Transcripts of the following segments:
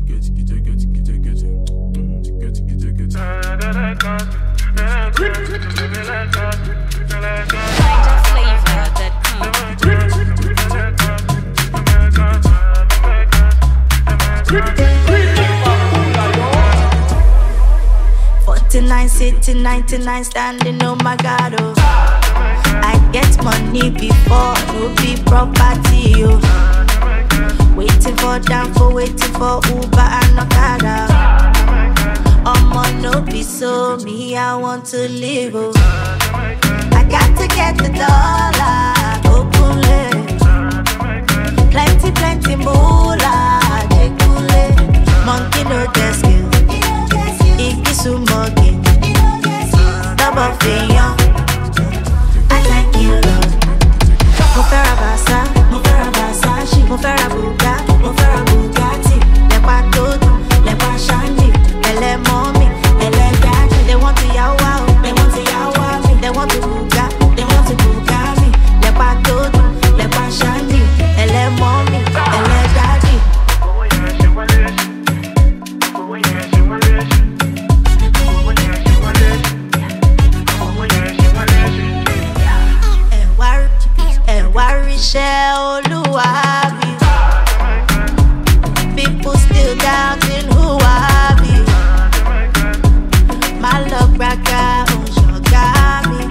Sitting 99 standing, oh my God, oh. I get money before, no be property, oh. Waiting for Danfo, waiting for Uber and Okada. No be so, me I want to live, oh. I got to get the dollar, open it. Plenty moolah, jekule. Monkey no get skill, ikisu monkey. Double fiyon, I thank you, Lord. Mo fẹ́ ra Versace, mo fẹ́ ra Bugatti. Lẹ́pa tó dùn, lẹ́pa ṣáńdì, ẹlẹ́mọ́mì, ẹlẹ́dàdì. They want to yawa o, they want to yawa me. They want to buga me. Lẹ́pa tó dùn, lẹ́pa ṣáńdì, ẹlẹ́mọ́mì, ẹlẹ́dàdì. Iṣẹ́ Olúwa mi. People still doubting who I be. My love braka ṣọ̀gá mi.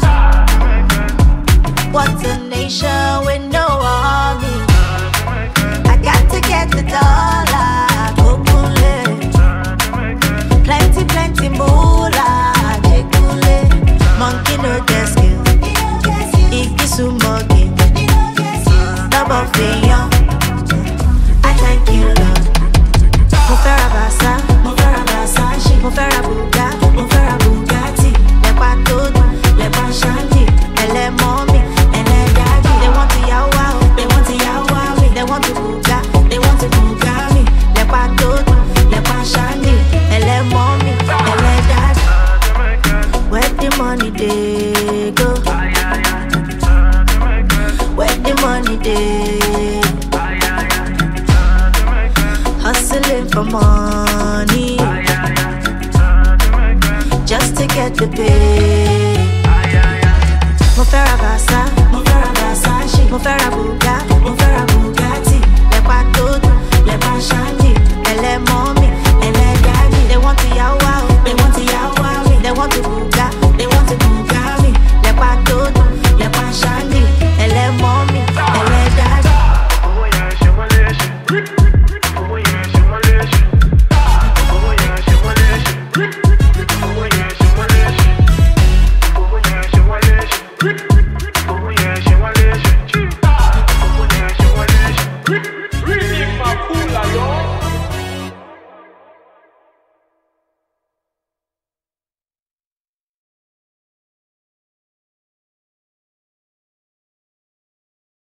What a nation with no army. I got to get the dollar, kokule. Plenty moolah, jekule. Monkey no get skill, ikisu monkey. Double fiyon, I thank you, Lord. Mo fẹ́ ra Versace, mo fẹ́ ra Bugatti. Lẹ́pa tó dùn, lẹ́pa ṣáńdì, ẹlẹ́mọ́mì, ẹlẹ́dàdì. They want to yawa o, they want to yawa me. They want to buga me. Lẹ́pa tó dùn, lẹ́pa ṣáńdì, ẹlẹ́mọ́mì, ẹlẹ́dàdì. Where the money dey go? Where the money dey? Hustling for money, just to get the pay.